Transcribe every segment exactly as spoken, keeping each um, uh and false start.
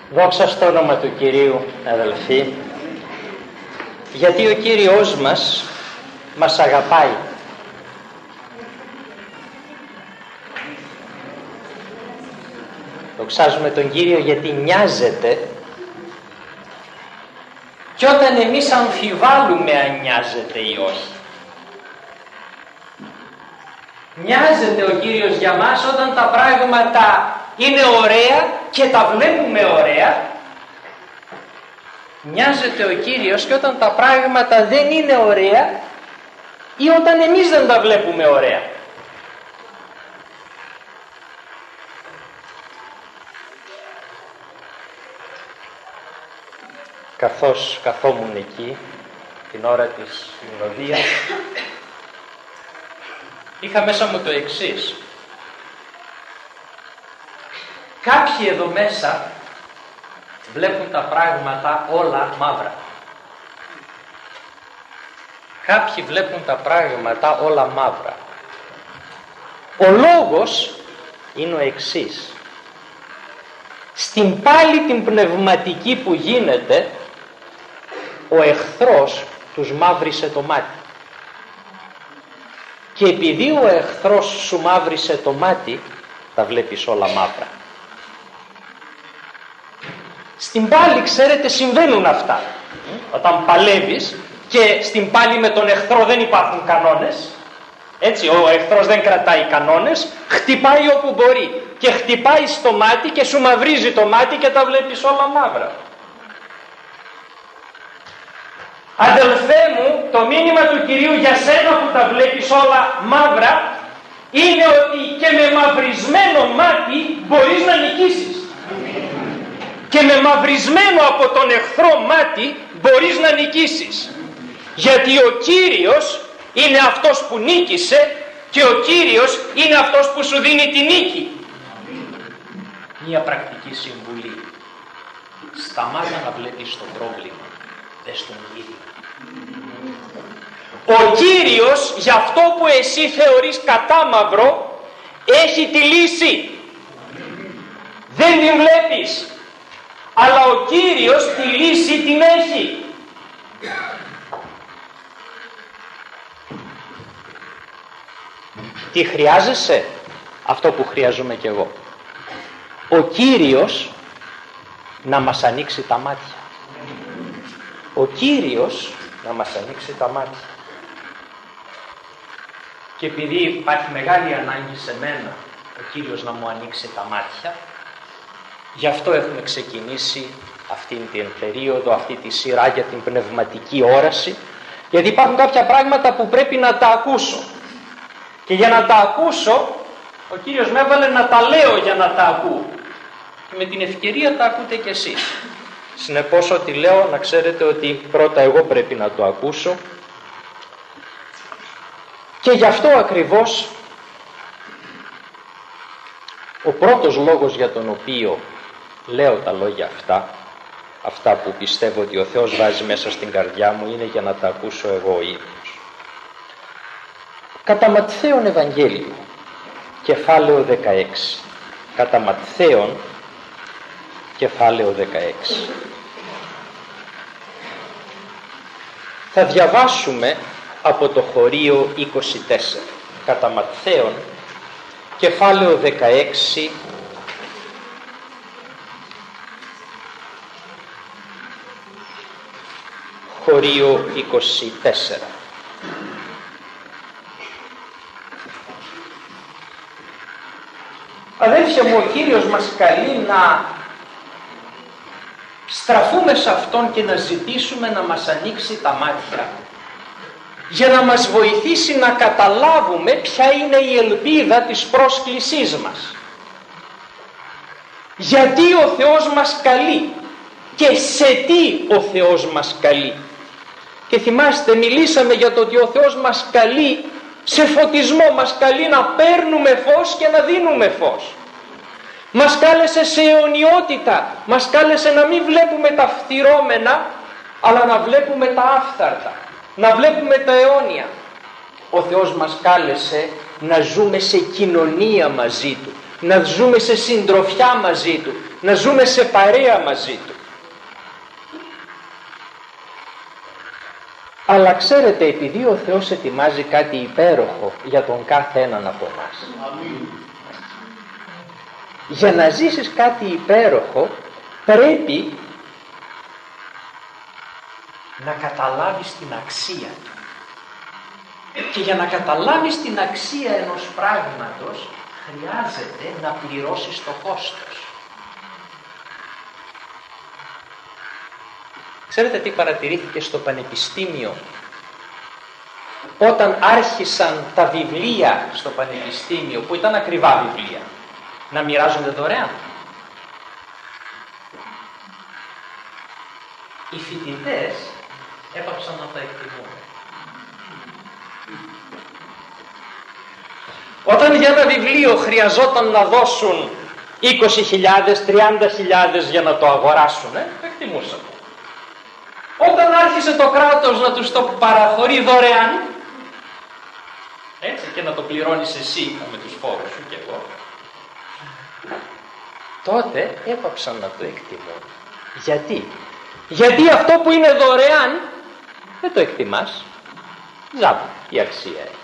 Δόξα στο όνομα του Κυρίου, αδελφοί, γιατί ο Κύριος μας μας αγαπάει. Δοξάζουμε τον Κύριο γιατί νοιάζεται, και όταν εμείς αμφιβάλλουμε αν νοιάζεται ή όχι. Νοιάζεται ο Κύριος για μας όταν τα πράγματα είναι ωραία και τα βλέπουμε ωραία. Νοιάζεται ο Κύριος και όταν τα πράγματα δεν είναι ωραία ή όταν εμείς δεν τα βλέπουμε ωραία. Καθώς καθόμουν εκεί την ώρα της συνοδείας, είχα μέσα μου το εξής. Κάποιοι εδώ μέσα βλέπουν τα πράγματα όλα μαύρα. Κάποιοι βλέπουν τα πράγματα όλα μαύρα. Ο λόγος είναι ο εξής. Στην πάλη την πνευματική που γίνεται, ο εχθρός τους μαύρισε το μάτι. Και επειδή ο εχθρός σου μαύρισε το μάτι, τα βλέπεις όλα μαύρα. Στην πάλη, ξέρετε, συμβαίνουν αυτά. Όταν παλεύεις και στην πάλη με τον εχθρό δεν υπάρχουν κανόνες, έτσι, ο εχθρός δεν κρατάει κανόνες, χτυπάει όπου μπορεί και χτυπάει στο μάτι και σου μαυρίζει το μάτι και τα βλέπεις όλα μαύρα. Αδελφέ μου, το μήνυμα του Κυρίου για σένα που τα βλέπεις όλα μαύρα είναι ότι και με μαυρισμένο μάτι μπορείς να νικήσεις. Και με μαυρισμένο από τον εχθρό μάτι μπορείς να νικήσεις. Γιατί ο Κύριος είναι αυτός που νίκησε και ο Κύριος είναι αυτός που σου δίνει τη νίκη. Μία πρακτική συμβουλή. Σταμάτα να βλέπεις το πρόβλημα. Δες τον Κύριο. Ο Κύριος για αυτό που εσύ θεωρείς κατάμαυρο έχει τη λύση. Δεν την βλέπεις. Αλλά ο Κύριος τη λύση την έχει. Τι χρειάζεσαι? Αυτό που χρειάζομαι κι εγώ. Ο Κύριος να μας ανοίξει τα μάτια. Ο Κύριος να μας ανοίξει τα μάτια. Και επειδή υπάρχει μεγάλη ανάγκη σε μένα ο Κύριος να μου ανοίξει τα μάτια, γι' αυτό έχουμε ξεκινήσει αυτήν την περίοδο, αυτή τη σειρά για την πνευματική όραση, γιατί υπάρχουν κάποια πράγματα που πρέπει να τα ακούσω. Και για να τα ακούσω, ο Κύριος με έβαλε να τα λέω για να τα ακούω. Και με την ευκαιρία τα ακούτε κι εσείς. Συνεπώς ό,τι λέω να ξέρετε ότι πρώτα εγώ πρέπει να το ακούσω. Και γι' αυτό ακριβώς ο πρώτος λόγος για τον οποίο λέω τα λόγια αυτά, αυτά που πιστεύω ότι ο Θεός βάζει μέσα στην καρδιά μου, είναι για να τα ακούσω εγώ ο ίδιος. Κατά Ματθαίον Ευαγγέλιο, κεφάλαιο δεκαέξι. Κατά Ματθαίον, κεφάλαιο δεκαέξι. Θα διαβάσουμε από το χωρίο είκοσι τέσσερα. Κατά Ματθαίον, κεφάλαιο δεκαέξι, χωρίο είκοσι τέσσερα. Αδέλφια μου, ο Κύριος μας καλεί να στραφούμε σε Αυτόν και να ζητήσουμε να μας ανοίξει τα μάτια, για να μας βοηθήσει να καταλάβουμε ποια είναι η ελπίδα της πρόσκλησής μας. Γιατί ο Θεός μας καλεί και σε τι ο Θεός μας καλεί. Και θυμάστε, μιλήσαμε για το ότι ο Θεός μας καλεί σε φωτισμό, μας καλεί να παίρνουμε φως και να δίνουμε φως. Μας κάλεσε σε αιωνιότητα, μας κάλεσε να μην βλέπουμε τα φθιρώμενα, αλλά να βλέπουμε τα άφθαρτα, να βλέπουμε τα αιώνια. Ο Θεός μας κάλεσε να ζούμε σε κοινωνία μαζί Του, να ζούμε σε συντροφιά μαζί Του, να ζούμε σε παρέα μαζί του. Αλλά ξέρετε, επειδή ο Θεός ετοιμάζει κάτι υπέροχο για τον κάθε έναν από εμάς, για να ζήσεις κάτι υπέροχο πρέπει να καταλάβεις την αξία του. Και για να καταλάβεις την αξία ενός πράγματος χρειάζεται να πληρώσεις το κόστος. Ξέρετε τι παρατηρήθηκε στο πανεπιστήμιο όταν άρχισαν τα βιβλία στο πανεπιστήμιο, που ήταν ακριβά βιβλία, να μοιράζονται δωρεάν? Οι φοιτητές έπαψαν να τα εκτιμούν. Όταν για ένα βιβλίο χρειαζόταν να δώσουν είκοσι χιλιάδες, τριάντα χιλιάδες για να το αγοράσουν, το εκτιμούσαν. Όταν άρχισε το κράτος να τους το παραχωρεί δωρεάν, έτσι, και να το πληρώνεις εσύ με τους φόρους σου και εγώ, τότε έπαψαν να το εκτιμούν. Γιατί? Γιατί αυτό που είναι δωρεάν δεν το εκτιμάς. Ζάμπα η αξία έχει.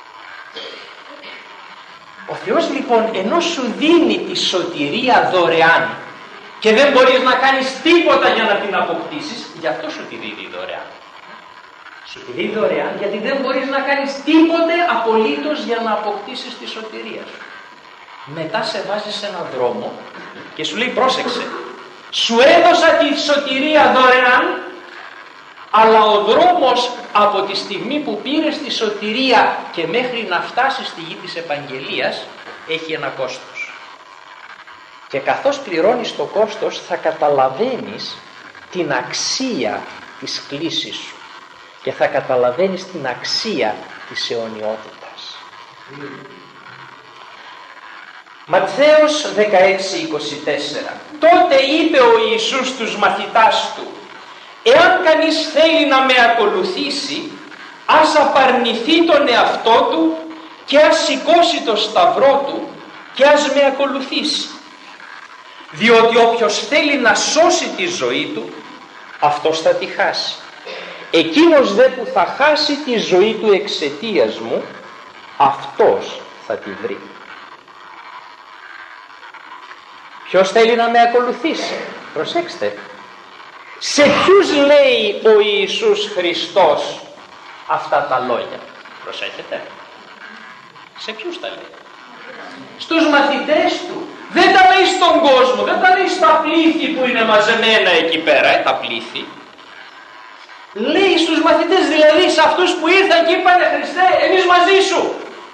Ο Θεός λοιπόν, ενώ σου δίνει τη σωτηρία δωρεάν και δεν μπορείς να κάνεις τίποτα για να την αποκτήσεις, γι' αυτό σου τη δίνει δωρεάν. Σου τη δίνει δωρεάν γιατί δεν μπορείς να κάνεις τίποτε απολύτως για να αποκτήσεις τη σωτηρία σου. Μετά σε βάζει σε έναν δρόμο και σου λέει, πρόσεξε, σου έδωσα τη σωτηρία δωρεάν, αλλά ο δρόμος από τη στιγμή που πήρες τη σωτηρία και μέχρι να φτάσεις στη γη της επαγγελίας έχει ένα κόστος. Και καθώς πληρώνεις το κόστος θα καταλαβαίνεις την αξία της κλίσης σου και θα καταλαβαίνεις την αξία της αιωνιότητας. Ματθαίος δεκαέξι είκοσι τέσσερα. Τότε είπε ο Ιησούς στους μαθητάς του, εάν κανείς θέλει να με ακολουθήσει, ας απαρνηθεί τον εαυτό του και ας σηκώσει το σταυρό του και ας με ακολουθήσει. Διότι όποιος θέλει να σώσει τη ζωή του, αυτός θα τη χάσει. Εκείνος δε που θα χάσει τη ζωή του εξαιτίας μου, αυτός θα τη βρει. Ποιος θέλει να με ακολουθήσει? Προσέξτε. Σε ποιους λέει ο Ιησούς Χριστός αυτά τα λόγια? Προσέχετε. Σε ποιους τα λέει? Στους μαθητές του. Δεν τα λέει στον κόσμο, δεν τα λέει στα πλήθη που είναι μαζεμένα εκεί πέρα, ε, τα πλήθη. Λέει στους μαθητές, δηλαδή σε αυτούς που ήρθαν και είπανε, Χριστέ, εμείς μαζί σου.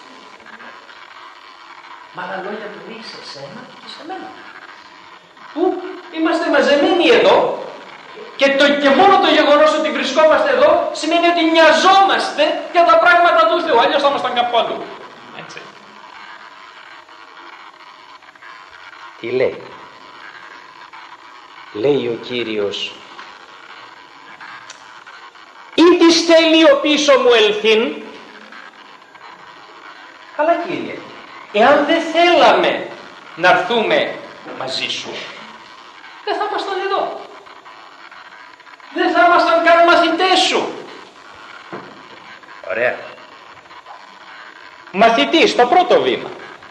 Μα τα λόγια του λέει σε σένα και σε μένα. Που είμαστε μαζεμένοι εδώ και, το, και μόνο το γεγονός ότι βρισκόμαστε εδώ σημαίνει ότι νοιαζόμαστε για τα πράγματα του Θεού, αλλιώς θα ήμασταν κάπου αλλού. Έτσι. Τι λέει? Λέει ο Κύριος, ή της θέλει ο πίσω μου ελθύν. Καλά Κύριε, εάν δεν θέλαμε να έρθουμε μαζί σου, δεν θα ήμασταν εδώ. Δεν θα ήμασταν καν μαθητές σου. Ωραία. Μαθητής, το πρώτο βήμα.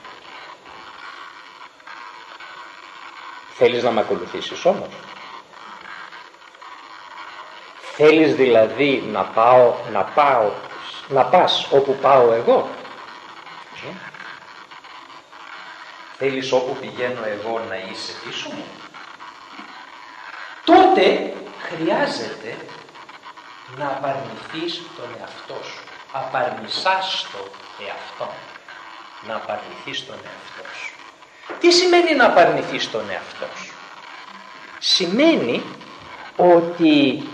Θέλεις να με ακολουθήσεις όμως? Θέλεις δηλαδή να πάω, να πάω, να πας όπου πάω εγώ? Ε? Θέλεις όπου πηγαίνω εγώ να είσαι πίσω μου? Τότε χρειάζεται να απαρνηθείς τον εαυτό σου. Απαρνησάς τον εαυτό. Να απαρνηθείς τον εαυτό σου. Τι σημαίνει να απαρνηθείς τον εαυτό σου? Σημαίνει ότι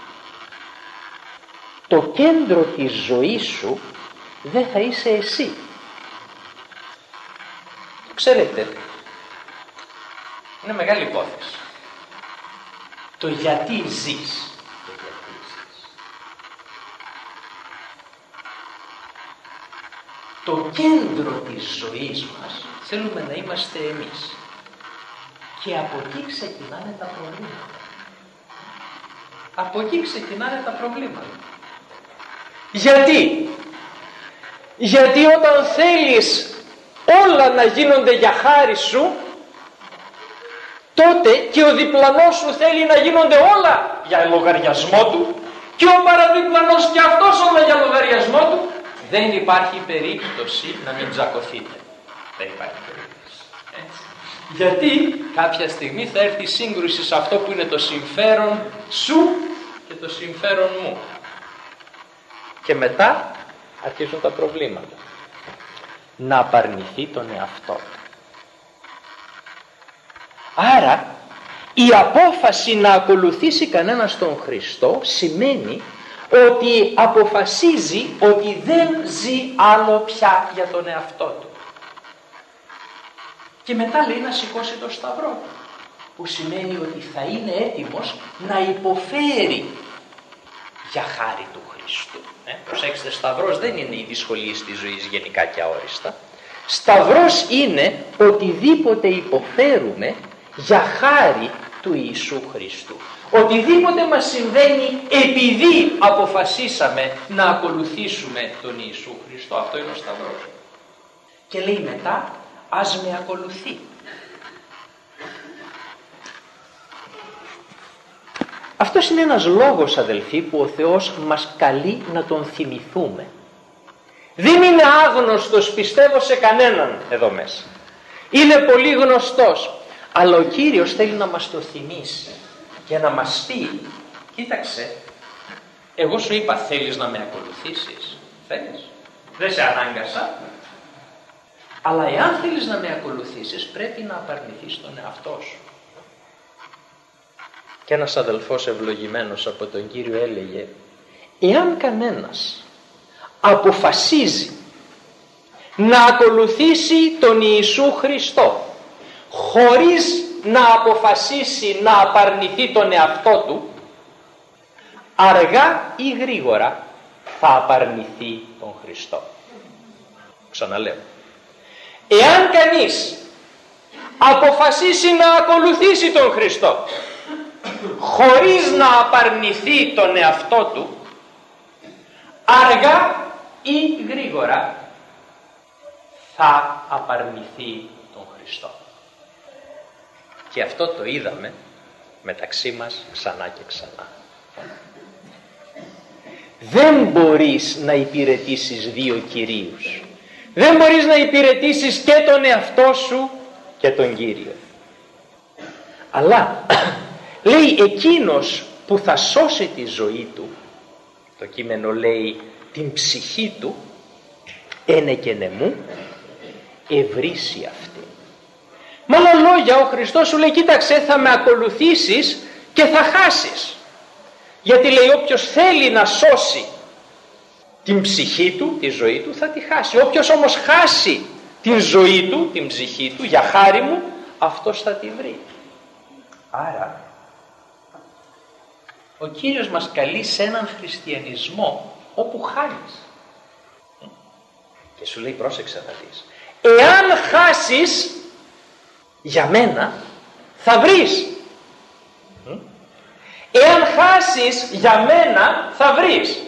το κέντρο της ζωής σου δεν θα είσαι εσύ. Ξέρετε, είναι μεγάλη υπόθεση. Το γιατί ζεις. Το γιατί ζεις. Το κέντρο της ζωής μας θέλουμε να είμαστε εμείς. Και από εκεί ξεκινάνε τα προβλήματα. Από εκεί ξεκινάνε τα προβλήματα. Γιατί? Γιατί όταν θέλεις όλα να γίνονται για χάρη σου, τότε και ο διπλανός σου θέλει να γίνονται όλα για λογαριασμό του και ο παραδιπλανός και αυτός όλα για λογαριασμό του. Δεν υπάρχει περίπτωση να μην τζακωθείτε. Δεν υπάρχει περίπτωση. Έτσι. Γιατί κάποια στιγμή θα έρθει σύγκρουση σε αυτό που είναι το συμφέρον σου και το συμφέρον μου. Και μετά αρχίζουν τα προβλήματα. Να απαρνηθεί τον εαυτό του. Άρα η απόφαση να ακολουθήσει κανένας τον Χριστό σημαίνει ότι αποφασίζει ότι δεν ζει άλλο πια για τον εαυτό του. Και μετά λέει να σηκώσει το σταυρό του, που σημαίνει ότι θα είναι έτοιμος να υποφέρει για χάρη του Χριστού. Ε, προσέξτε, σταυρός δεν είναι οι δυσκολίες της ζωής γενικά και αόριστα. Σταυρός είναι οτιδήποτε υποφέρουμε για χάρη του Ιησού Χριστού. Οτιδήποτε μας συμβαίνει επειδή αποφασίσαμε να ακολουθήσουμε τον Ιησού Χριστό. Αυτό είναι ο σταυρός. Και λέει μετά, ας με ακολουθεί. Αυτός είναι ένας λόγος, αδελφοί, που ο Θεός μας καλεί να τον θυμηθούμε. Δεν είναι άγνωστος, πιστεύω, σε κανέναν εδώ μέσα. Είναι πολύ γνωστός. Αλλά ο Κύριος θέλει να μας το θυμίσει και να μας πει, κοίταξε, εγώ σου είπα θέλεις να με ακολουθήσεις. Θέλεις. Δεν σε ανάγκασα. Αλλά εάν θέλεις να με ακολουθήσεις πρέπει να απαρνηθείς τον εαυτό σου. Και ένας αδελφός ευλογημένος από τον Κύριο έλεγε, εάν κανένας αποφασίζει να ακολουθήσει τον Ιησού Χριστό χωρίς να αποφασίσει να απαρνηθεί τον εαυτό του, αργά ή γρήγορα θα απαρνηθεί τον Χριστό. Ξαναλέω, εάν κανείς αποφασίσει να ακολουθήσει τον Χριστό χωρίς να απαρνηθεί τον εαυτό του, αργά ή γρήγορα θα απαρνηθεί τον Χριστό. Και αυτό το είδαμε μεταξύ μας ξανά και ξανά. Δεν μπορείς να υπηρετήσεις δύο κυρίους. Δεν μπορείς να υπηρετήσεις και τον εαυτό σου και τον Κύριο. Αλλά λέει εκείνος που θα σώσει τη ζωή του, το κείμενο λέει την ψυχή του, ένε και νεμού, ευρύσει αυτή. Με άλλα λόγια ο Χριστός σου λέει, κοίταξε, θα με ακολουθήσεις και θα χάσεις. Γιατί λέει όποιος θέλει να σώσει την ψυχή του, τη ζωή του, θα τη χάσει. Όποιος όμως χάσει την ζωή του, την ψυχή του, για χάρη μου, αυτός θα τη βρει. Άρα ο Κύριος μας καλεί σε έναν χριστιανισμό όπου χάνεις. Και σου λέει, πρόσεξε να δεις, εάν χάσεις για μένα θα βρεις. Εάν χάσεις για μένα θα βρεις.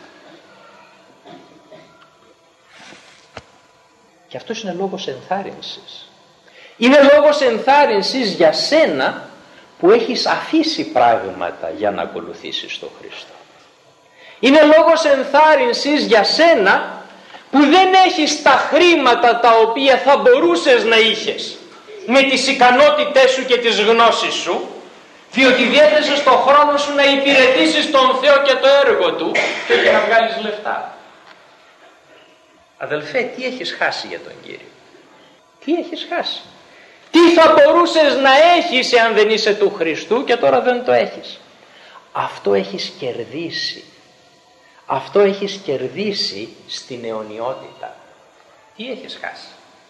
Και αυτός είναι λόγος ενθάρρυνσης. Είναι λόγος ενθάρρυνσης για σένα που έχεις αφήσει πράγματα για να ακολουθήσεις τον Χριστό. Είναι λόγος ενθάρρυνσης για σένα που δεν έχεις τα χρήματα τα οποία θα μπορούσες να είχες με τις ικανότητές σου και τις γνώσεις σου, διότι διέθεσες τον χρόνο σου να υπηρετήσεις τον Θεό και το έργο Του και όχι να βγάλεις λεφτά. Αδελφέ, τι έχεις χάσει για τον Κύριο? Τι έχεις χάσει? Τι θα μπορούσες να έχεις εάν δεν είσαι του Χριστού και τώρα δεν το έχεις? Αυτό έχεις κερδίσει. Αυτό έχεις κερδίσει στην αιωνιότητα. Τι έχεις χάσει?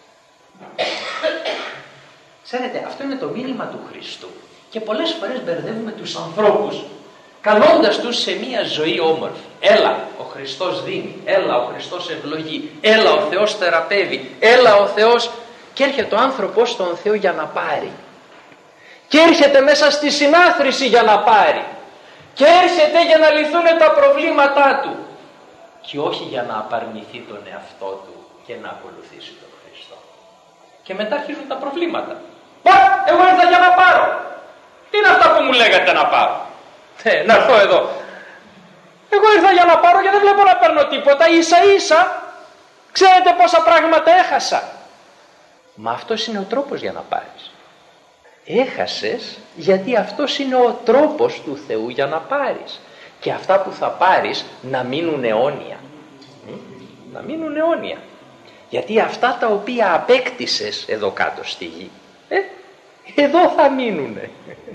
Ξέρετε, αυτό είναι το μήνυμα του Χριστού. Και πολλές φορές μπερδεύουμε τους ανθρώπους καλώντας τους σε μία ζωή όμορφη. Έλα, ο Χριστός δίνει. Έλα, ο Χριστός ευλογεί. Έλα, ο Θεός θεραπεύει. Έλα, ο Θεός... Και έρχεται ο άνθρωπος στον Θεό για να πάρει. και έρχεται μέσα στη συνάθρηση για να πάρει και έρχεται για να λυθούν τα προβλήματά του και όχι για να απαρνηθεί τον εαυτό του και να ακολουθήσει τον Χριστό. Και μετά αρχίζουν τα προβλήματα. Πα, εγώ ήρθα για να πάρω. Τι είναι αυτά που μου λέγατε να πάρω? Ε, να έρθω εδώ. Εγώ ήρθα για να πάρω και δεν βλέπω να παίρνω τίποτα. Ίσα ίσα ξέρετε πόσα πράγματα έχασα. Μα αυτός είναι ο τρόπος για να πάρεις. Έχασες γιατί αυτός είναι ο τρόπος του Θεού για να πάρεις. Και αυτά που θα πάρεις να μείνουν αιώνια. Να μείνουν αιώνια. Γιατί αυτά τα οποία απέκτησες εδώ κάτω στη γη, ε, εδώ θα μείνουνε.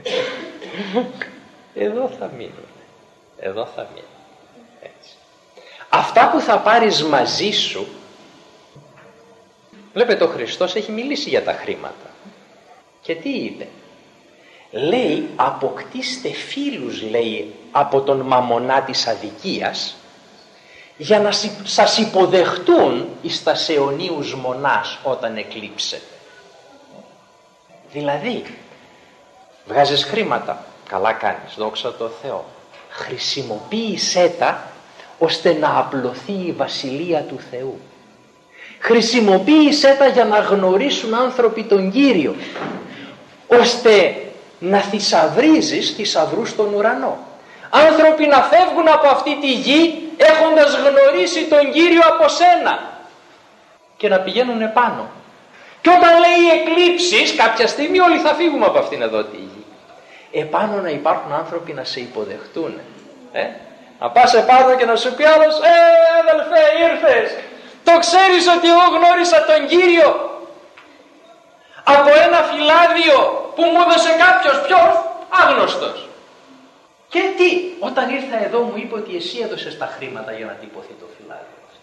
Εδώ θα μείνουνε. Εδώ θα μείνουν. Έτσι. Αυτά που θα πάρεις μαζί σου, βλέπετε ο Χριστός έχει μιλήσει για τα χρήματα. Και τι είπε? Λέει αποκτήστε φίλους, λέει, από τον μαμονά της αδικίας για να σας υποδεχτούν εις τας αιωνίους μονάς όταν εκλείψετε. Δηλαδή βγάζεις χρήματα, καλά κάνεις, δόξα τω Θεώ, χρησιμοποίησέ τα ώστε να απλωθεί η Βασιλεία του Θεού. Χρησιμοποίησέ τα για να γνωρίσουν άνθρωποι τον Κύριο, ώστε να θησαυρίζεις θησαυρούς στον ουρανό. Άνθρωποι να φεύγουν από αυτή τη γη έχοντας γνωρίσει τον Κύριο από σένα και να πηγαίνουν επάνω. Και όταν λέει εκλήψεις, κάποια στιγμή όλοι θα φύγουμε από αυτήν εδώ τη γη. Επάνω να υπάρχουν άνθρωποι να σε υποδεχτούν. Ε? Να πας επάνω και να σου πει άλλος, ε αδελφέ ήρθες, το ξέρεις ότι εγώ γνώρισα τον Κύριο από ένα φυλάδιο που μου έδωσε κάποιος, ποιος? Άγνωστος. Και τι, όταν ήρθα εδώ μου είπε ότι εσύ έδωσες τα χρήματα για να τυπωθεί το φυλάδιο αυτό.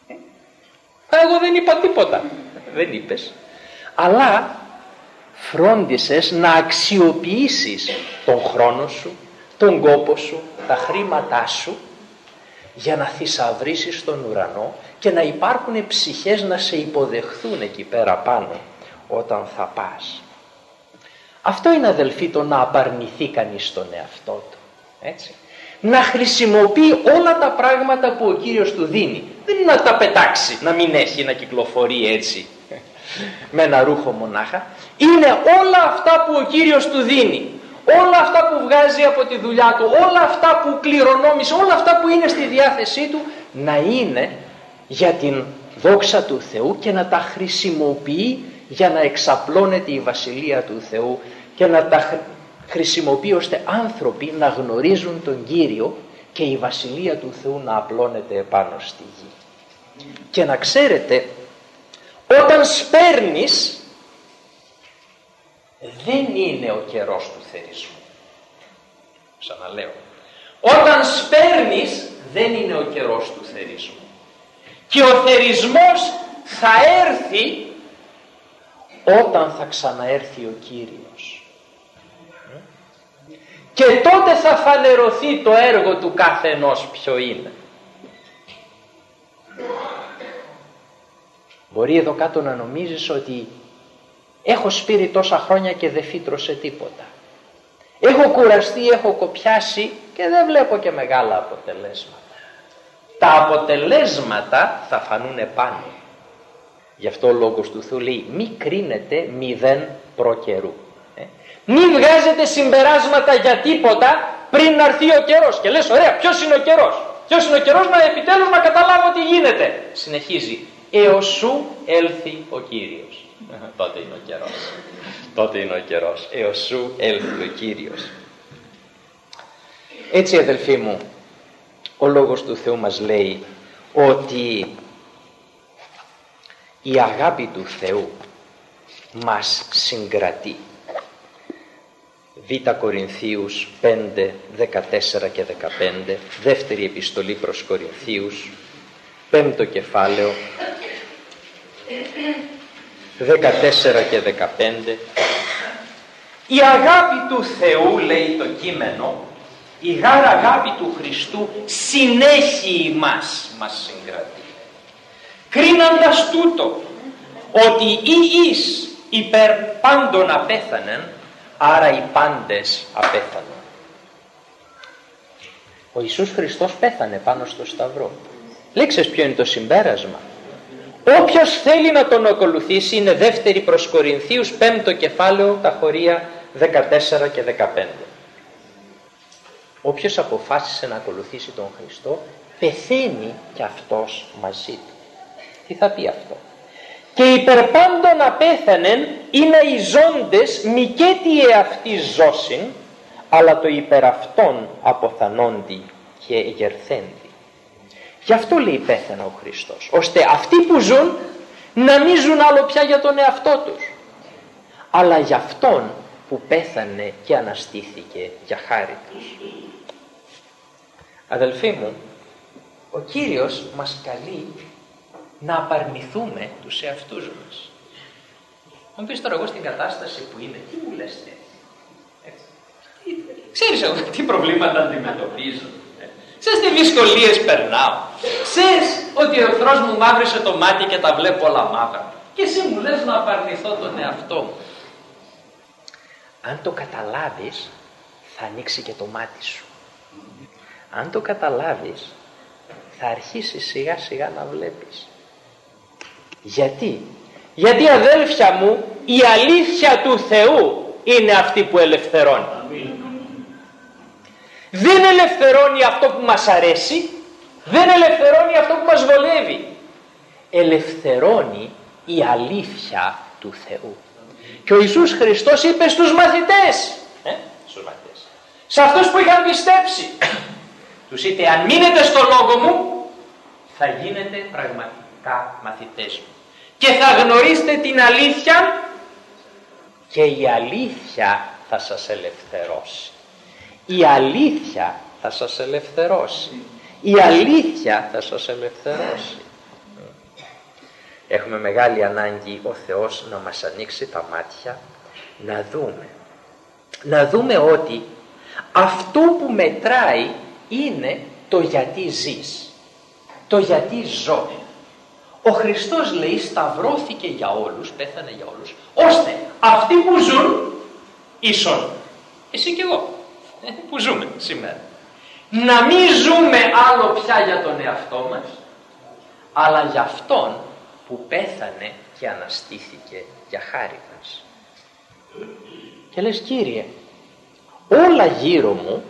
Ε? Εγώ δεν είπα τίποτα. Δεν είπες. Αλλά φρόντισες να αξιοποιήσεις τον χρόνο σου, τον κόπο σου, τα χρήματά σου για να θησαυρίσεις τον ουρανό και να υπάρχουν ψυχές να σε υποδεχθούν εκεί πέρα πάνω όταν θα πας. Αυτό είναι, αδελφοί, το να απαρνηθεί κανείς τον εαυτό του. Έτσι. Να χρησιμοποιεί όλα τα πράγματα που ο Κύριος του δίνει. Δεν είναι να τα πετάξει, να μην έχει, να κυκλοφορεί έτσι με ένα ρούχο μονάχα. Είναι όλα αυτά που ο Κύριος του δίνει, όλα αυτά που βγάζει από τη δουλειά του, όλα αυτά που κληρονόμησε, όλα αυτά που είναι στη διάθεσή του, να είναι για την δόξα του Θεού και να τα χρησιμοποιεί για να εξαπλώνεται η Βασιλεία του Θεού και να τα χρησιμοποιεί ώστε άνθρωποι να γνωρίζουν τον Κύριο και η Βασιλεία του Θεού να απλώνεται επάνω στη γη. Και να ξέρετε, όταν σπέρνεις δεν είναι ο καιρός του θερισμού. Ξαναλέω, όταν σπέρνεις δεν είναι ο καιρός του θερισμού. Και ο θερισμός θα έρθει όταν θα ξαναέρθει ο Κύριος. Και τότε θα φανερωθεί το έργο του κάθε ενός ποιο είναι. Μπορεί εδώ κάτω να νομίζεις ότι έχω σπείρει τόσα χρόνια και δεν φύτρωσε τίποτα. Έχω κουραστεί, έχω κοπιάσει και δεν βλέπω και μεγάλα αποτελέσματα. Τα αποτελέσματα θα φανούν επάνω. Γι' αυτό ο Λόγος του Θεού λέει μη κρίνετε μηδέν προ καιρού. Ε? Μη βγάζετε συμπεράσματα για τίποτα πριν να έρθει ο καιρός. Και λες ωραία, ποιος είναι ο καιρός? Ποιος είναι ο καιρός? Να επιτέλους να καταλάβω τι γίνεται. Συνεχίζει. Έως σου έλθει ο Κύριος. Τότε είναι ο καιρός. Τότε είναι ο καιρός. Έως σου έλθει ο Κύριος. Έτσι, αδελφοί μου, ο Λόγος του Θεού μας λέει ότι η αγάπη του Θεού μας συγκρατεί. Β' Κορινθίους πέντε, δεκατέσσερα και δεκαπέντε, δεύτερη επιστολή προς Κορινθίους, πέμπτο κεφάλαιο, δεκατέσσερα και δεκαπέντε. Η αγάπη του Θεού, λέει το κείμενο, η γάρ αγάπη του Χριστού συνέχει ημάς, μας συγκρατεί. Κρίνοντας τούτο ότι ή εις υπέρ πάντων απέθανεν, Άρα οι πάντες απέθαναν. Ο Ιησούς Χριστός πέθανε πάνω στο σταυρό. Λέξες ποιο είναι το συμπέρασμα. Όποιος θέλει να τον ακολουθήσει, είναι δεύτερη προς Κορινθίους πέμπτο κεφάλαιο, τα χωρία δεκατέσσερα και δεκαπέντε. Όποιος αποφάσισε να ακολουθήσει τον Χριστό, πεθαίνει κι αυτός μαζί του. Τι θα πει αυτό? Και υπερπάντων απέθανεν είναι οι ζώντες μη και τι εαυτοί ζώσιν, αλλά το υπεραυτόν αποθανόντι και εγερθέντι. Γι' αυτό λέει πέθανε ο Χριστός, ώστε αυτοί που ζουν να μην ζουν άλλο πια για τον εαυτό τους, αλλά για αυτόν που πέθανε και αναστήθηκε για χάρη τους. Αδελφοί μου, ο Κύριος μας καλεί να απαρνηθούμε τους εαυτούς μας. Αν πεις τώρα εγώ στην κατάσταση που είμαι, τι μου λες έτσι? Ξέρεις εγώ τι προβλήματα αντιμετωπίζω, ξέρεις τι δυσκολίες περνάω, ξέρεις ότι ο εχθρός μου μαύρισε το μάτι και τα βλέπω όλα μαύρα, και εσύ μου λες να απαρνηθώ τον εαυτό μου. Αν το καταλάβεις, θα ανοίξει και το μάτι σου. Αν το καταλάβεις, θα αρχίσεις σιγά σιγά να βλέπεις. Γιατί? Γιατί, αδέλφια μου, η αλήθεια του Θεού είναι αυτή που ελευθερώνει. Αμήν. Δεν ελευθερώνει αυτό που μας αρέσει, δεν ελευθερώνει αυτό που μας βολεύει. Ελευθερώνει η αλήθεια του Θεού. Και ο Ιησούς Χριστός είπε στους μαθητές, ε, στους μαθητές, σε αυτούς που είχαν πιστέψει, τους είπε, αν μείνετε στο λόγο μου, θα γίνετε πραγματικά μαθητές μου και θα γνωρίσετε την αλήθεια και η αλήθεια θα σας ελευθερώσει. Η αλήθεια θα σας ελευθερώσει. Η αλήθεια θα σας ελευθερώσει. Έχουμε μεγάλη ανάγκη ο Θεός να μας ανοίξει τα μάτια, να δούμε. Να δούμε ότι αυτό που μετράει είναι το γιατί ζεις, το γιατί ζω. Ο Χριστός λέει σταυρώθηκε για όλους, πέθανε για όλους, ώστε αυτοί που ζουν ίσον, εσύ και εγώ που ζούμε σήμερα, να μην ζούμε άλλο πια για τον εαυτό μας, αλλά για Αυτόν που πέθανε και αναστήθηκε για χάρη μας. Και λες, Κύριε, όλα γύρω μου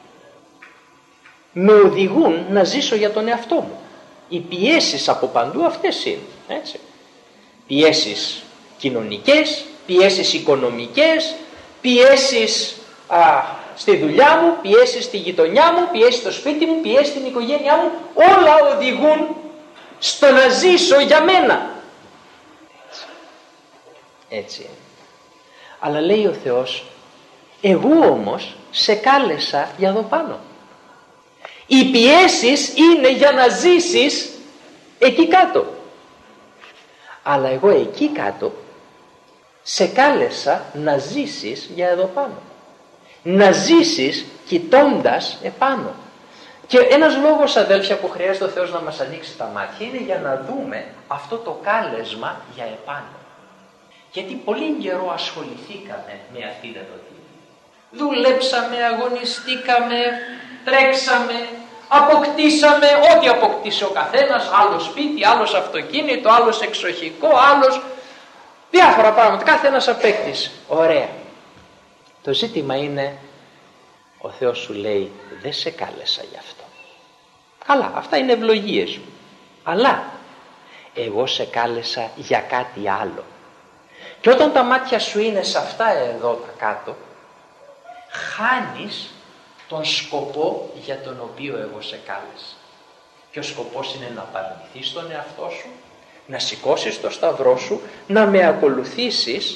με οδηγούν να ζήσω για τον εαυτό μου. Οι πιέσεις από παντού αυτές είναι, έτσι. Πιέσεις κοινωνικές, πιέσεις οικονομικές, πιέσεις α, στη δουλειά μου, πιέσεις στη γειτονιά μου, πιέσεις στο σπίτι μου, πιέσεις στην οικογένειά μου. Όλα οδηγούν στο να ζήσω για μένα. Έτσι, έτσι είναι. Αλλά λέει ο Θεός, εγώ όμως σε κάλεσα για εδώ πάνω. Οι πιέσεις είναι για να ζήσεις εκεί κάτω. Αλλά εγώ εκεί κάτω σε κάλεσα να ζήσεις για εδώ πάνω. Να ζήσεις κοιτώντας επάνω. Και ένας λόγος, αδέλφια, που χρειάζεται ο Θεός να μας ανοίξει τα μάτια είναι για να δούμε αυτό το κάλεσμα για επάνω. Γιατί πολύ καιρό ασχοληθήκαμε με αυτή την ερωτήση. Δουλέψαμε, αγωνιστήκαμε, τρέξαμε, αποκτήσαμε ό,τι αποκτήσει ο καθένας, άλλο σπίτι, άλλος αυτοκίνητο, άλλος εξοχικό, άλλος διάφορα πράγματα, κάθε ένας απέκτησε. Ωραία. Το ζήτημα είναι, ο Θεός σου λέει, δεν σε κάλεσα γι' αυτό. Καλά, αυτά είναι ευλογίες μου. Αλλά εγώ σε κάλεσα για κάτι άλλο. Και όταν τα μάτια σου είναι σε αυτά εδώ τα κάτω, χάνεις τον σκοπό για τον οποίο εγώ σε κάλεσα. Και ο σκοπός είναι να παρνηθείς τον εαυτό σου, να σηκώσεις το σταυρό σου, να με ακολουθήσεις,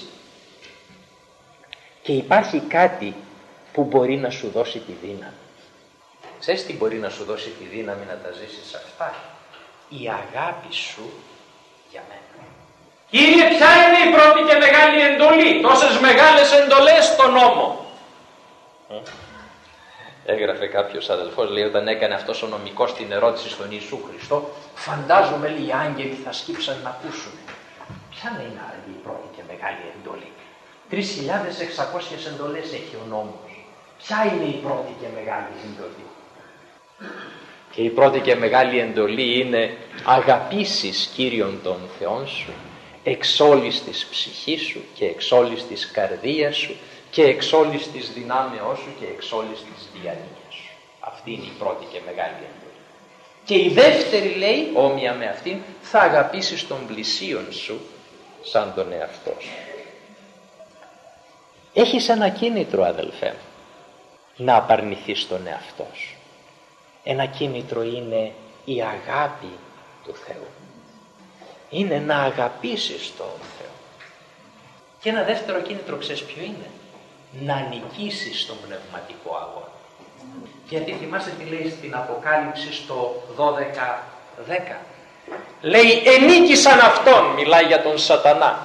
και υπάρχει κάτι που μπορεί να σου δώσει τη δύναμη. Ξέρεις τι μπορεί να σου δώσει τη δύναμη να τα ζήσεις αυτά? Η αγάπη σου για μένα. Κύριε, ποια είναι η πρώτη και μεγάλη εντολή? Τόσες μεγάλες εντολές στον νόμο. Έγραφε κάποιος αδελφός, λέει, όταν έκανε αυτός ο νομικός την ερώτηση στον Ιησού Χριστό, φαντάζομαι, λέει, οι άγγελοι θα σκύψαν να ακούσουν. Ποια είναι η πρώτη και μεγάλη εντολή? τρεις χιλιάδες εξακόσιες εντολές έχει ο νόμος. Ποια είναι η πρώτη και μεγάλη εντολή? Και η πρώτη και μεγάλη εντολή είναι αγαπήσεις Κύριον τον Θεόν σου εξ όλης της ψυχής σου και εξ όλης της καρδίας σου και εξ όλης της δυνάμεώς σου και εξ όλης της διανοίας σου. Αυτή είναι η πρώτη και μεγάλη εντολή. Και η δεύτερη λέει, όμοια με αυτήν, θα αγαπήσεις τον πλησίον σου σαν τον εαυτό σου. Έχεις ένα κίνητρο, αδελφέ μου, να απαρνηθείς τον εαυτό σου. Ένα κίνητρο είναι η αγάπη του Θεού. Είναι να αγαπήσεις τον Θεό. Και ένα δεύτερο κίνητρο, ξέρεις ποιο είναι? Να νικήσεις τον πνευματικό αγώνα. Γιατί θυμάστε τι λέει στην Αποκάλυψη στο δώδεκα δέκα. Λέει, ενίκησαν αυτόν, μιλάει για τον Σατανά.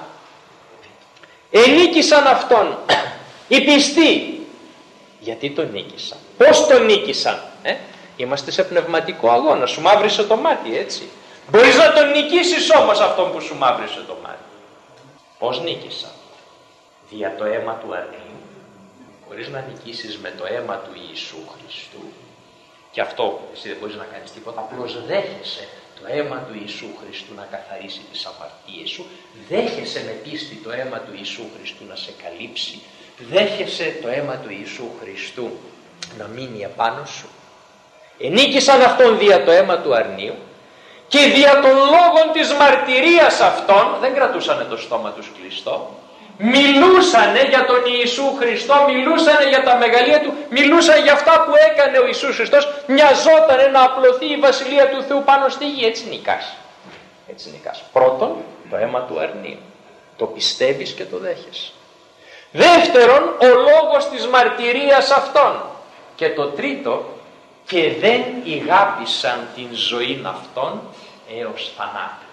Ενίκησαν αυτόν οι πιστοί. Γιατί τον νίκησαν? Πώς τον νίκησαν? Ε? Είμαστε σε πνευματικό αγώνα. Σου μαύρισε το μάτι, έτσι. Μπορείς να τον νικήσεις όμως αυτόν που σου μαύρισε το μάτι. Πώς νίκησαν? Δια το αίμα του αρνίου. Μπορείς να νικήσεις με το αίμα του Ιησού Χριστού. Και αυτό εσύ δεν μπορείς να κάνεις τίποτα. Απλώς δέχεσαι το αίμα του Ιησού Χριστού να καθαρίσει τις αμαρτίες σου. Δέχεσαι με πίστη το αίμα του Ιησού Χριστού να σε καλύψει. Δέχεσαι το αίμα του Ιησού Χριστού να μείνει επάνω σου. Ενίκησαν αυτόν δια το αίμα του αρνίου και δια των λόγων της μαρτυρίας αυτών, δεν κρατούσανε το στόμα τους κλειστό, μιλούσανε για τον Ιησού Χριστό, μιλούσανε για τα μεγαλεία του, μιλούσαν για αυτά που έκανε ο Ιησούς Χριστός. Μοιαζότανε να απλωθεί η Βασιλεία του Θεού πάνω στη γη. Έτσι νικάς. Έτσι νικάς. Πρώτον, το αίμα του αρνίου. Το πιστεύεις και το δέχεσαι. Δεύτερον, ο λόγος της μαρτυρίας αυτών. Και το τρίτο, και δεν ηγάπησαν την ζωήν αυτών έως θανάτου.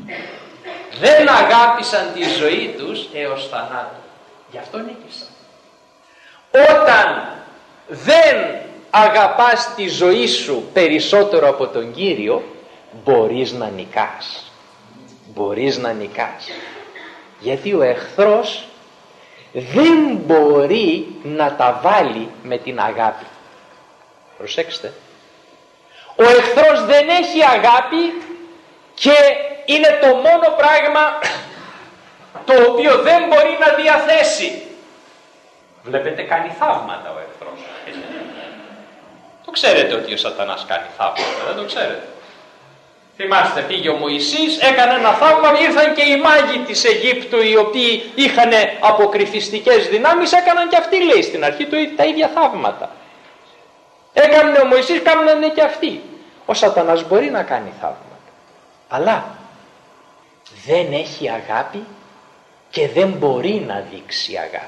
Δεν αγάπησαν τη ζωή τους έως θανάτου. Γι' αυτό νίκησαν. Όταν δεν αγαπάς τη ζωή σου περισσότερο από τον Κύριο, μπορείς να νικάς. Μπορείς να νικάς. Γιατί ο εχθρός δεν μπορεί να τα βάλει με την αγάπη. Προσέξτε. Ο εχθρός δεν έχει αγάπη και είναι το μόνο πράγμα το οποίο δεν μπορεί να διαθέσει. Βλέπετε, κάνει θαύματα ο εχθρός. Το ξέρετε ότι ο Σατανάς κάνει θαύματα, δεν το ξέρετε? Θυμάστε, πήγε ο Μωυσής, έκανε ένα θαύμα, ήρθαν και οι μάγοι της Αιγύπτου, οι οποίοι είχαν αποκρυφιστικές δυνάμεις, έκαναν και αυτοί, λέει στην αρχή του, τα ίδια θαύματα. Έκανε ο Μωυσής, κάνανε και αυτοί. Ο Σατανάς μπορεί να κάνει θαύματα, αλλά δεν έχει αγάπη και δεν μπορεί να δείξει αγάπη.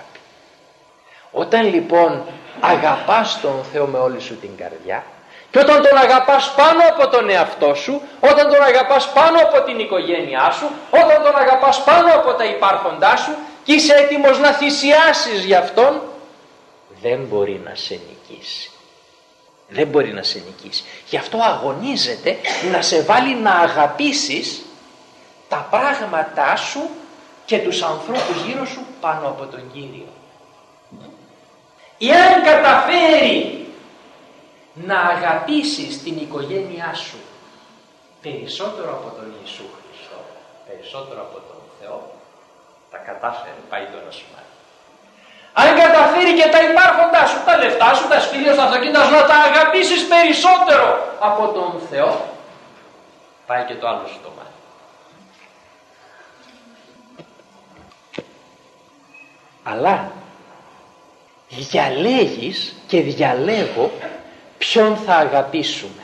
Όταν λοιπόν αγαπάς τον Θεό με όλη σου την καρδιά, και όταν τον αγαπάς πάνω από τον εαυτό σου, όταν τον αγαπάς πάνω από την οικογένειά σου, όταν τον αγαπάς πάνω από τα υπάρχοντά σου και είσαι έτοιμος να θυσιάσεις για αυτόν, δεν μπορεί να σε νικήσει. Δεν μπορεί να σε νικήσει. Γι' αυτό αγωνίζεται να σε βάλει να αγαπήσεις τα πράγματά σου και τους ανθρώπους γύρω σου πάνω από τον Κύριο. Εάν καταφέρει να αγαπήσεις την οικογένειά σου περισσότερο από τον Ιησού Χριστό, περισσότερο από τον Θεό, τα κατάφερε, πάει το ένα σου μάτι. Αν καταφέρει και τα υπάρχοντά σου, τα λεφτά σου, τα σπίτια σου, τα αυτοκίνητα σου, να τα αγαπήσεις περισσότερο από τον Θεό, πάει και το άλλο σου το μάτι. Αλλά διαλέγεις και διαλέγω ποιον θα αγαπήσουμε.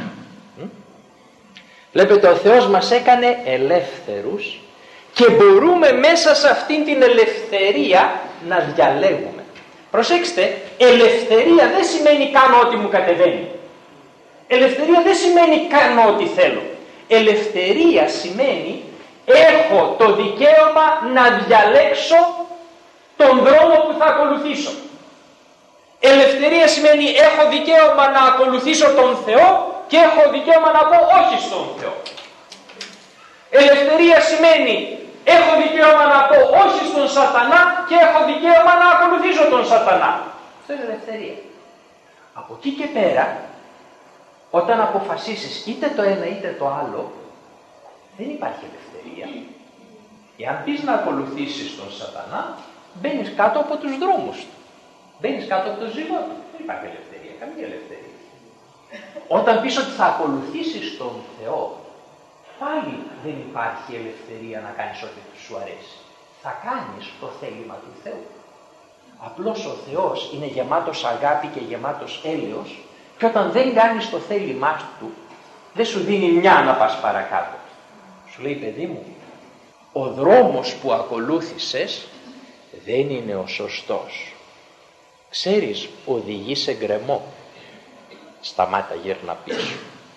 Βλέπετε, ο Θεός μας έκανε ελεύθερους και μπορούμε μέσα σε αυτήν την ελευθερία να διαλέγουμε. Προσέξτε, ελευθερία δεν σημαίνει κάνω ό,τι μου κατεβαίνει. Ελευθερία δεν σημαίνει κάνω ό,τι θέλω. Ελευθερία σημαίνει έχω το δικαίωμα να διαλέξω τον δρόμο που θα ακολουθήσω. Ελευθερία σημαίνει έχω δικαίωμα να ακολουθήσω τον Θεό και έχω δικαίωμα να πω όχι στον Θεό. Ελευθερία σημαίνει Έχω δικαίωμα να πω όχι στον σατανά και έχω δικαίωμα να ακολουθήσω τον σατανά. Αυτό είναι ελευθερία. Από εκεί και πέρα, όταν αποφασίσεις είτε το ένα είτε το άλλο, δεν υπάρχει ελευθερία. Εάν πεις να ακολουθήσεις τον σατανά, μπαίνεις κάτω από τους δρόμους του. Μπαίνεις κάτω από το ζυγό του. Δεν υπάρχει ελευθερία, καμία ελευθερία. Όταν πεις ότι θα ακολουθήσεις τον Θεό, πάλι δεν υπάρχει ελευθερία να κάνεις ό,τι σου αρέσει. Θα κάνεις το θέλημα του Θεού. Απλώς ο Θεός είναι γεμάτος αγάπη και γεμάτος έλεος και όταν δεν κάνεις το θέλημά του, δεν σου δίνει μια να πας παρακάτω. Σου λέει, παιδί μου, ο δρόμος που ακολούθησες δεν είναι ο σωστός. Ξέρεις, οδηγεί σε γκρεμό. Σταμάτα, γύρνα πίσω.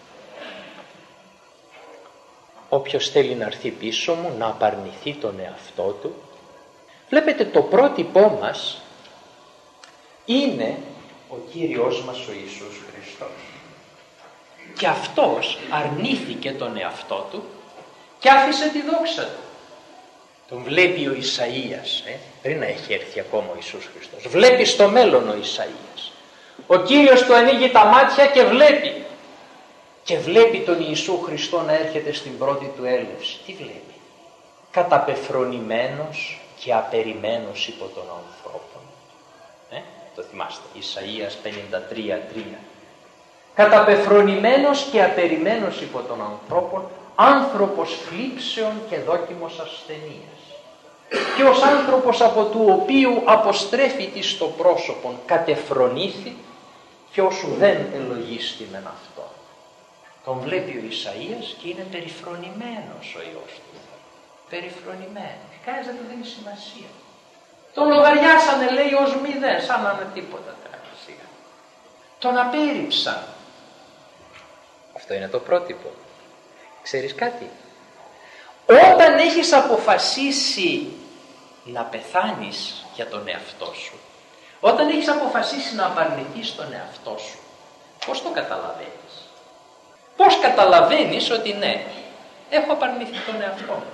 Όποιος θέλει να έρθει πίσω μου, να απαρνηθεί τον εαυτό του. Βλέπετε, το πρότυπό μας είναι ο Κύριος μας ο Ιησούς Χριστός. Και αυτός αρνήθηκε τον εαυτό του και άφησε τη δόξα του. Τον βλέπει ο Ισαΐας, ε, πριν να έχει έρθει ακόμα ο Ιησούς Χριστός. Βλέπει στο μέλλον ο Ισαΐας. Ο Κύριος του ανοίγει τα μάτια και βλέπει. Και βλέπει τον Ιησού Χριστό να έρχεται στην πρώτη του έλευση. Τι βλέπει? Καταπεφρονημένος και απεριμένος υπό των ανθρώπων. Ε, το θυμάστε, Ισαΐας πενήντα τρία τρία. Καταπεφρονημένος και απεριμένος υπό των ανθρώπων, άνθρωπος θλίψεων και δόκιμος ασθενείας. Και ως άνθρωπος από του οποίου αποστρέφει της το πρόσωπον κατεφρονήθη και όσου δεν ελογίστη μεν αυτό. Τον βλέπει ο Ισαΐας και είναι περιφρονημένος ο Υιός του. Περιφρονημένος. Κανείς δεν του δίνει σημασία. Τον λογαριάσανε, λέει, ως μηδέν, σαν να είναι τίποτα τεράστια. Τον απέρριψαν. Αυτό είναι το πρότυπο. Ξέρεις κάτι? Όταν έχεις αποφασίσει να πεθάνεις για τον εαυτό σου, όταν έχεις αποφασίσει να απαρνηθείς τον εαυτό σου, πώς το καταλαβαίνεις? Πώς καταλαβαίνεις ότι ναι, έχω απαρνηθεί τον εαυτό μου?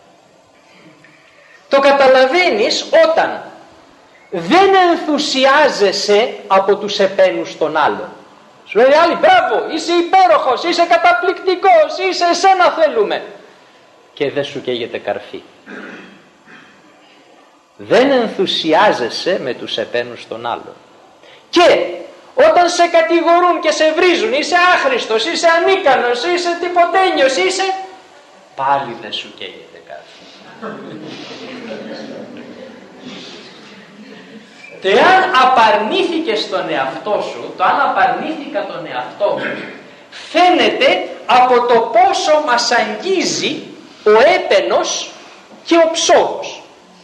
Το καταλαβαίνεις όταν δεν ενθουσιάζεσαι από τους επένους των άλλων. Σου λέει άλλοι, μπράβο, είσαι υπέροχος, είσαι καταπληκτικός, είσαι, εσένα θέλουμε. Και δεν σου καίγεται καρφί. Δεν ενθουσιάζεσαι με τους επένους των άλλων. Και όταν σε κατηγορούν και σε βρίζουν, είσαι άχρηστος, είσαι ανίκανος, είσαι τυποτένιος, είσαι, πάλι δεν σου καίγεται καρφί. Το εάν απαρνήθηκες τον εαυτό σου, το αν απαρνήθηκα τον εαυτό μου, φαίνεται από το πόσο μας αγγίζει ο έπαινος και ο ψόγος.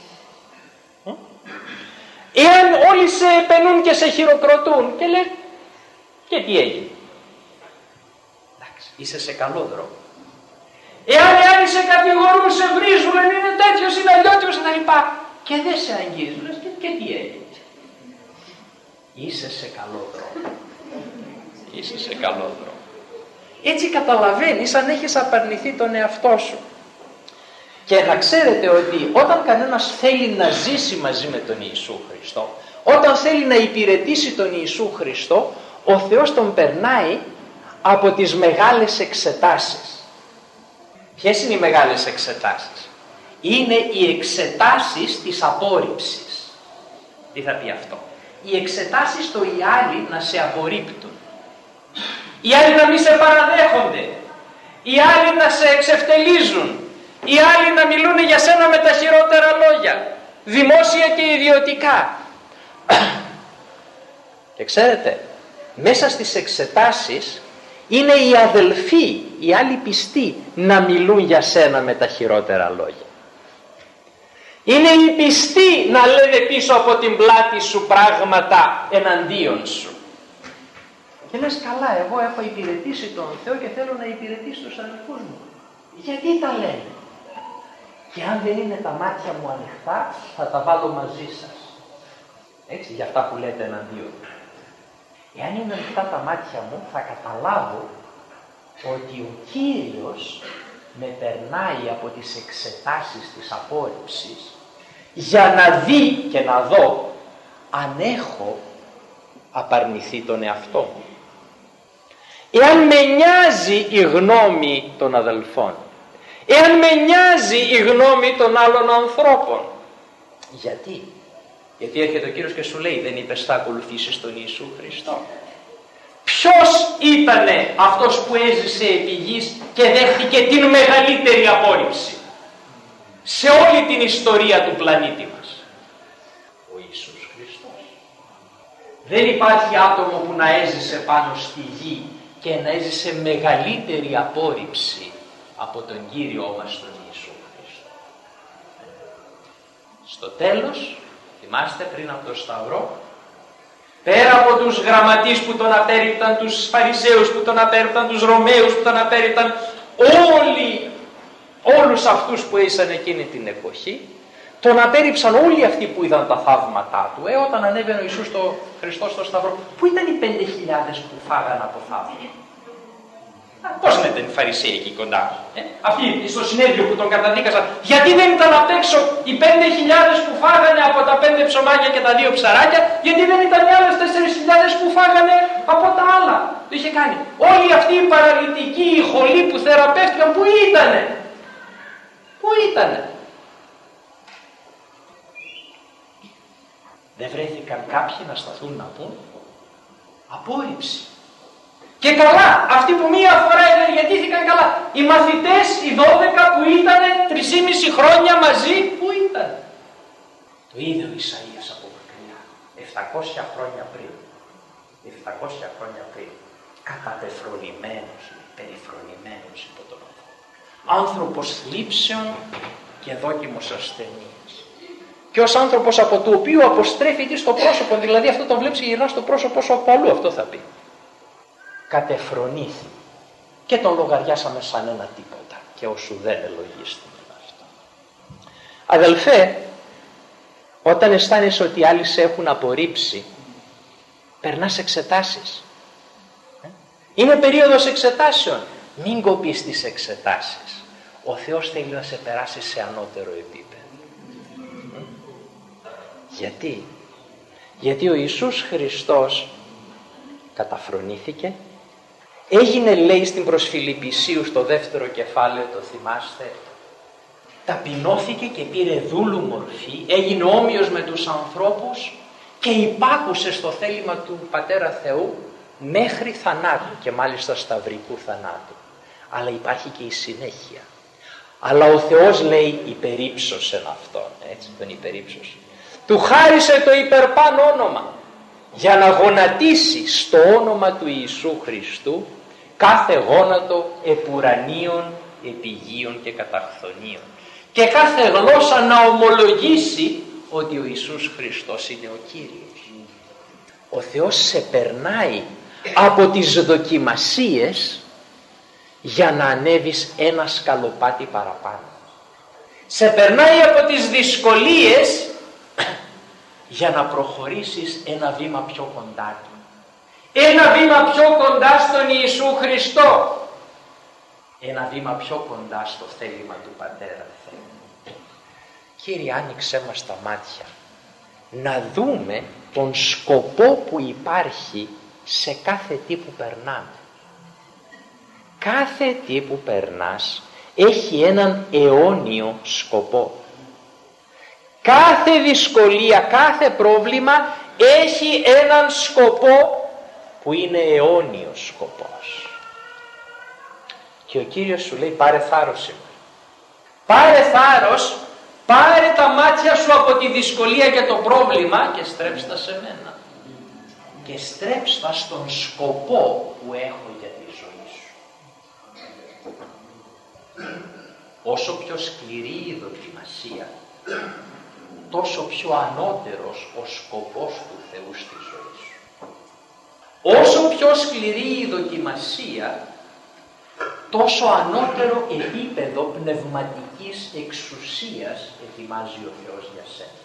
Εάν όλοι σε επενούν και σε χειροκροτούν και λένε, και τι έγινε? Εντάξει, είσαι σε καλό δρόμο. Εάν οι άλλοι σε κατηγορούν, σε βρίζουν, είναι τέτοιος, είναι αλλιώτιος και τα λοιπά, και δεν σε αγγίζουν, και, και τι έγινε? Είσαι σε καλό δρόμο. Είσαι σε καλό δρόμο. Έτσι καταλαβαίνεις αν έχεις απαρνηθεί τον εαυτό σου. Και να ξέρετε ότι όταν κανένας θέλει να ζήσει μαζί με τον Ιησού Χριστό, όταν θέλει να υπηρετήσει τον Ιησού Χριστό, ο Θεός τον περνάει από τις μεγάλες εξετάσεις. Ποιες είναι οι μεγάλες εξετάσεις? Είναι οι εξετάσεις της απόρριψης. Τι θα πει αυτό? Οι εξετάσεις στο οι άλλοι να σε απορρίπτουν, οι άλλοι να μην σε παραδέχονται, οι άλλοι να σε εξευτελίζουν, οι άλλοι να μιλούν για σένα με τα χειρότερα λόγια, δημόσια και ιδιωτικά. Και ξέρετε, μέσα στις εξετάσεις είναι οι αδελφοί, οι άλλοι πιστοί, να μιλούν για σένα με τα χειρότερα λόγια. Είναι οι πιστοί να λένε πίσω από την πλάτη σου πράγματα εναντίον σου. Και λες, καλά, εγώ έχω υπηρετήσει τον Θεό και θέλω να υπηρετήσω τους αδελφούς μου. Γιατί τα λένε? Και αν δεν είναι τα μάτια μου ανοιχτά, θα τα βάλω μαζί σας. Έτσι, για αυτά που λέτε εναντίον. Εάν είναι ανοιχτά τα μάτια μου, θα καταλάβω ότι ο Κύριος με περνάει από τις εξετάσεις της απόρριψης για να δει και να δω αν έχω απαρνηθεί τον εαυτό μου. Εάν με νοιάζει η γνώμη των αδελφών, εάν με νοιάζει η γνώμη των άλλων ανθρώπων. Γιατί? Γιατί έρχεται ο Κύριος και σου λέει, δεν είπες θα ακολουθήσεις τον Ιησού Χριστό? Ποιος ήτανε αυτός που έζησε επί γης και δέχτηκε την μεγαλύτερη απόρριψη σε όλη την ιστορία του πλανήτη μας? Ο Ιησούς Χριστός. Δεν υπάρχει άτομο που να έζησε πάνω στη γη και να έζησε μεγαλύτερη απόρριψη από τον Κύριό μας τον Ιησού Χριστό. Στο τέλος, θυμάστε πριν από το Σταυρό, πέρα από τους γραμματείς που τον απέρριπταν, τους Φαρισαίους που τον απέρριπταν, τους Ρωμαίους που τον απέρριπταν, όλοι, όλους αυτούς που ήσαν εκείνη την εποχή, τον απέρριψαν όλοι αυτοί που είδαν τα θαύματά του. Ε, όταν ανέβαινε ο Ιησούς το Χριστός στο Σταυρό, πού ήταν οι πέντε χιλιάδες που φάγαν από θαύμα? Πώς να ήταν οι Φαρισαίοι εκεί κοντά? Ε, αυτοί στο συνέδριο που τον καταδίκασαν, γιατί δεν ήταν απ' έξω οι πέντε χιλιάδες που φάγανε από τα πέντε ψωμάκια και τα δύο ψαράκια? Γιατί δεν ήταν οι άλλες τέσσερις χιλιάδες που φάγανε από τα άλλα? Το είχε κάνει. Όλοι αυτοί οι παραλυτικοί, οι χολοί που θεραπεύτηκαν, πού ήτανε? Πού ήτανε? Δεν βρέθηκαν κάποιοι να σταθούν να πούν απόρριψη. Και καλά, αυτοί που μία φορά ενεργετήθηκαν καλά. Οι μαθητές, οι δώδεκα που ήταν τρεισήμισι χρόνια μαζί, πού ήταν? Το είδε ο Ισαΐας από μακριά, επτακόσια χρόνια πριν. επτακόσια χρόνια πριν. Καταπεφρονημένος, περιφρονημένος υπό τον οδό. Άνθρωπος θλίψεων και δόκιμος ασθενείας. Και ως άνθρωπος από το οποίο αποστρέφει τι στο πρόσωπο, δηλαδή αυτό τον βλέπεις και γυρνά στο πρόσωπο όσο από αλλού, αυτό θα πει. Κατεφρονήθη και τον λογαριάσαμε σαν ένα τίποτα και όσου δεν ελογίστηκε αυτό. Αδελφέ, όταν αισθάνεσαι ότι άλλοι σε έχουν απορρίψει, περνάς εξετάσεις. Είναι περίοδος εξετάσεων. Μην κοπείς τις εξετάσεις. Ο Θεός θέλει να σε περάσει σε ανώτερο επίπεδο. Γιατί? Γιατί ο Ιησούς Χριστός καταφρονήθηκε, έγινε, λέει στην προς Φιλιππισίους στο δεύτερο κεφάλαιο, το θυμάστε, ταπεινώθηκε και πήρε δούλου μορφή, έγινε όμοιος με τους ανθρώπους και υπάκουσε στο θέλημα του Πατέρα Θεού μέχρι θανάτου, και μάλιστα σταυρικού θανάτου. Αλλά υπάρχει και η συνέχεια. Αλλά ο Θεός, λέει, υπερύψωσε αυτόν, έτσι τον υπερύψωσε. Του χάρισε το υπερπάνω όνομα για να γονατίσει στο όνομα του Ιησού Χριστού κάθε γόνατο επουρανίων, επιγείων και καταχθονίων, και κάθε γλώσσα να ομολογήσει ότι ο Ιησούς Χριστός είναι ο Κύριος. Ο Θεός σε περνάει από τις δοκιμασίες για να ανέβεις ένα σκαλοπάτι παραπάνω. Σε περνάει από τις δυσκολίες για να προχωρήσεις ένα βήμα πιο κοντά του. Ένα βήμα πιο κοντά στον Ιησού Χριστό. Ένα βήμα πιο κοντά στο θέλημα του Πατέρα Θεού. Κύριε, άνοιξέ μας τα μάτια να δούμε τον σκοπό που υπάρχει σε κάθε τι που περνάμε. Κάθε τι που περνάς έχει έναν αιώνιο σκοπό. Κάθε δυσκολία, κάθε πρόβλημα έχει έναν σκοπό που είναι αιώνιος σκοπός. Και ο Κύριος σου λέει, πάρε θάρρος σήμερα. Πάρε θάρρος, πάρε τα μάτια σου από τη δυσκολία και το πρόβλημα και στρέψτα σε μένα. Και στρέψτα στον σκοπό που έχω για τη ζωή σου. Όσο πιο σκληρή η δοκιμασία, τόσο πιο ανώτερος ο σκοπός του Θεού στη ζωή σου. Όσο πιο σκληρή η δοκιμασία, τόσο ανώτερο επίπεδο πνευματικής εξουσίας ετοιμάζει ο Θεός για σένα.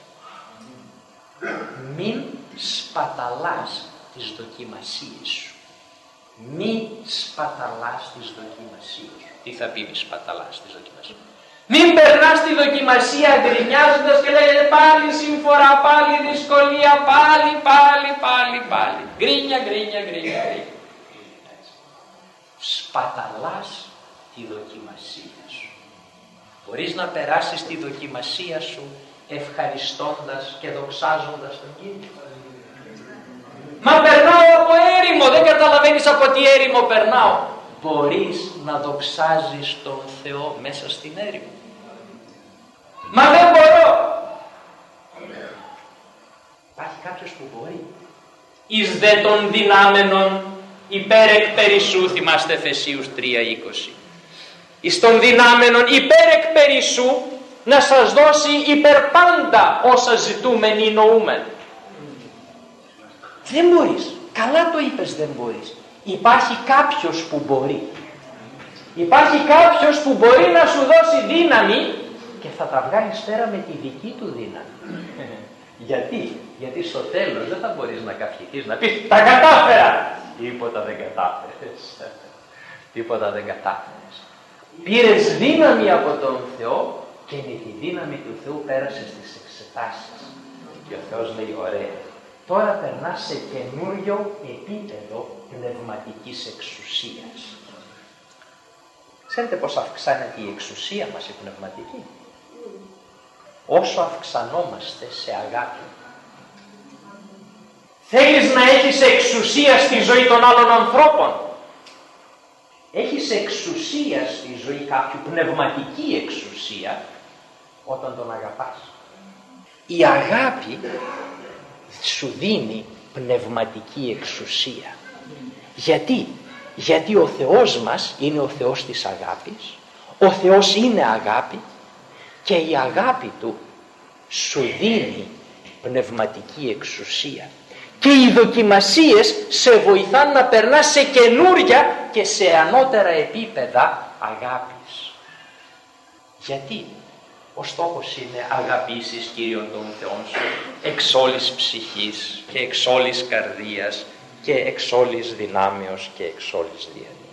Μην σπαταλάς τις δοκιμασίες σου. Μη σπαταλάς τις δοκιμασίες σου. Τι θα πει μη σπαταλάς τις δοκιμασίες? Μην περνάς τη δοκιμασία γκρινιάζοντας και λέγεται πάλι σύμφορα, πάλι δυσκολία, πάλι, πάλι, πάλι, πάλι. Γκρίνια, γκρίνια, γκρίνια, γκρίνια. Σπαταλάς τη δοκιμασία σου. Μπορείς να περάσεις τη δοκιμασία σου ευχαριστώντας και δοξάζοντας τον Κύριο. Μα περνάω από έρημο, δεν καταλαβαίνεις από τι έρημο περνάω. Μπορείς να δοξάζεις τον Θεό μέσα στην έρημο. Μα δεν μπορώ. Υπάρχει κάποιος που μπορεί. Εις δε των δυνάμενων υπέρ εκ περισσού, θυμάστε Εφεσίους τρία είκοσι. Εις των δυνάμενων υπέρ εκ περισσού να σας δώσει υπερπάντα όσα ζητούμεν ή νοούμεν. Δεν μπορείς. Καλά το είπες, δεν μπορείς. Υπάρχει κάποιος που μπορεί. Υπάρχει κάποιος που μπορεί να σου δώσει δύναμη και θα τα βγάλεις πέρα με τη δική του δύναμη. Γιατί? Γιατί στο τέλος δεν θα μπορείς να καυχηθείς, να πεις τα κατάφερα. Τίποτα δεν κατάφερες. Τίποτα δεν κατάφερες. Πήρες δύναμη από τον Θεό και με τη δύναμη του Θεού πέρασες τις εξετάσεις. Και ο Θεός λέει ωραία. Τώρα περνάς σε καινούριο επίπεδο πνευματικής εξουσίας. Ξέρετε πως αυξάνεται η εξουσία μας η πνευματική? Όσο αυξανόμαστε σε αγάπη. Θέλεις να έχεις εξουσία στη ζωή των άλλων ανθρώπων? Έχεις εξουσία στη ζωή κάποιου, πνευματική εξουσία, όταν τον αγαπάς. Η αγάπη σου δίνει πνευματική εξουσία. Γιατί? Γιατί ο Θεός μας είναι ο Θεός της αγάπης. Ο Θεός είναι αγάπη και η αγάπη Του σου δίνει πνευματική εξουσία. Και οι δοκιμασίες σε βοηθάν να περνάς σε καινούρια και σε ανώτερα επίπεδα αγάπης. Γιατί? Ο στόχος είναι αγαπήσεις Κύριον τον Θεόν σου εξ όλης ψυχής και εξ όλης καρδίας και εξ όλης δυνάμεως και εξ όλης διάθεσης.